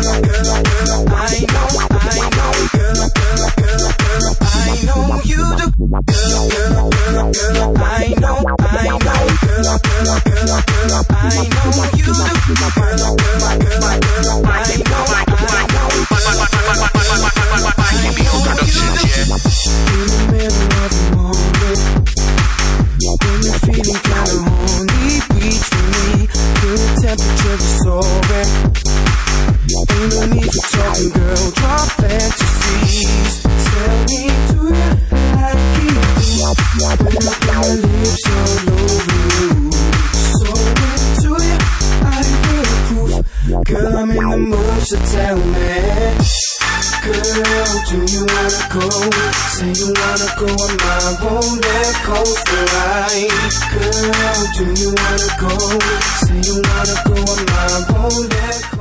Girl, I'm in the mood, so tell me, girl, do you wanna go? Say you wanna go on my roller coaster ride. Girl, do you wanna go? Say you wanna go on my roller coaster ride.